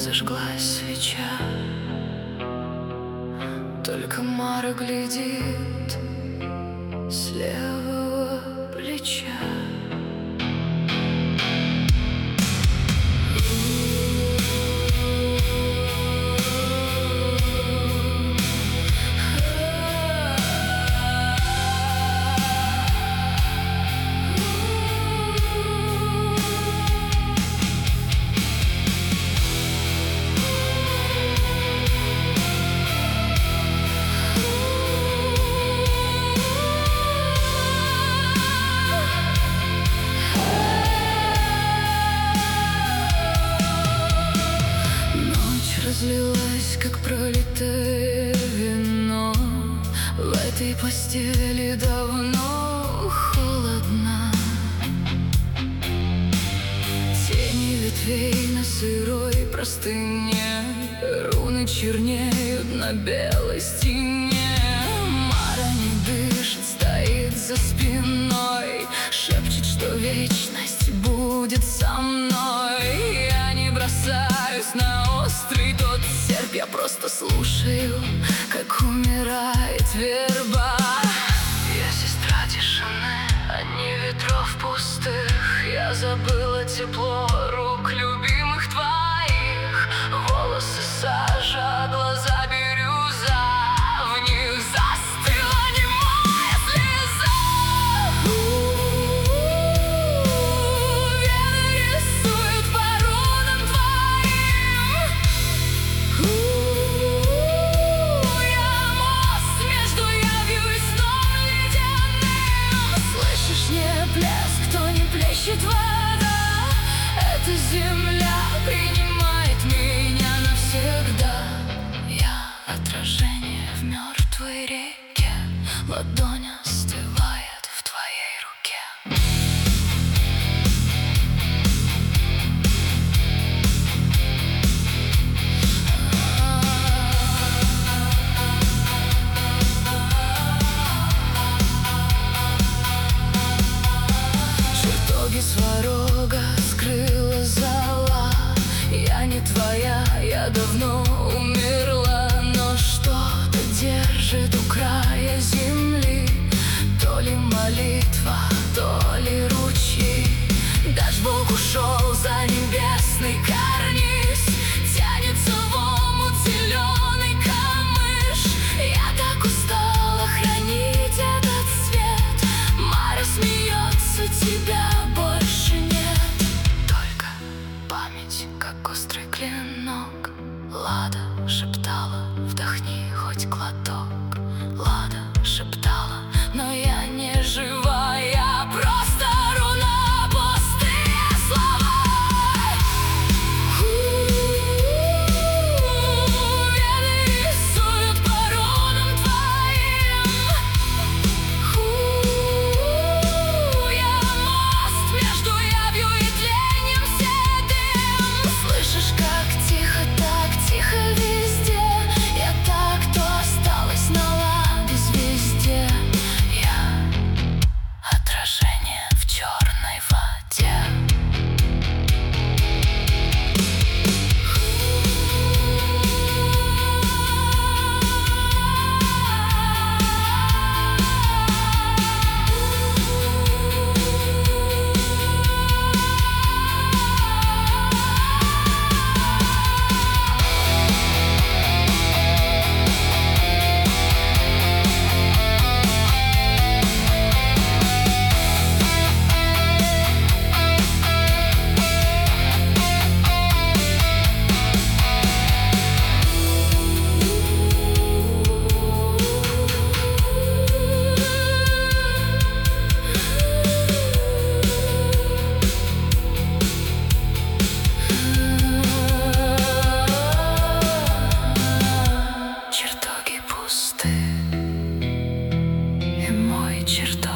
зажглась свеча, только Мара глядит с левого плеча. Разлилась, как пролитое вино. В этой постели давно холодно. Тени ветвей на сырой простыне, руны чернеют на белой стене. Мара не дышит, стоит за спиной, шепчет, что вечность будет со мной. Я не бросаюсь на острый тот серп, я просто слушаю, как умирает верба. Я сестра тишины, а не ветров пустых. Я забыла тепло рук любимых твоих. Волосы сажа, глаза бирюза, в них застыла немая слеза. Вены рисуют по рунам твоим. Я мост между явью и сном ледяным. Слышишь, не плеск, кто не плещет вода. Эта земля принимает меня навсегда. Я отражение в мертвой реке, ладонь остывает в твоей руке. Чертоги Сварога скрыла зола. Я не твоя, я давно умерла, но что-то держит у края земли. То ли молитва, то ли ручьи. Даже Бог ушел за небесный карниз. Тянется в омут зеленый камыш. Я так устала хранить этот свет. Мара смеется, тебя больше нет. Только память, как острый клинок. Лада шептала, вдохни хоть глоток. Лада шептала, но я не жива. Я просто руна, пустые слова. Вены рисуют по рунам твоим. Я мост между явью и тлением седым. Слышишь, как тихо, так тихо везде. Я так, кто осталась на ладе звезде. Я отражение в черной воде. Чертоги пусты, и мой чертог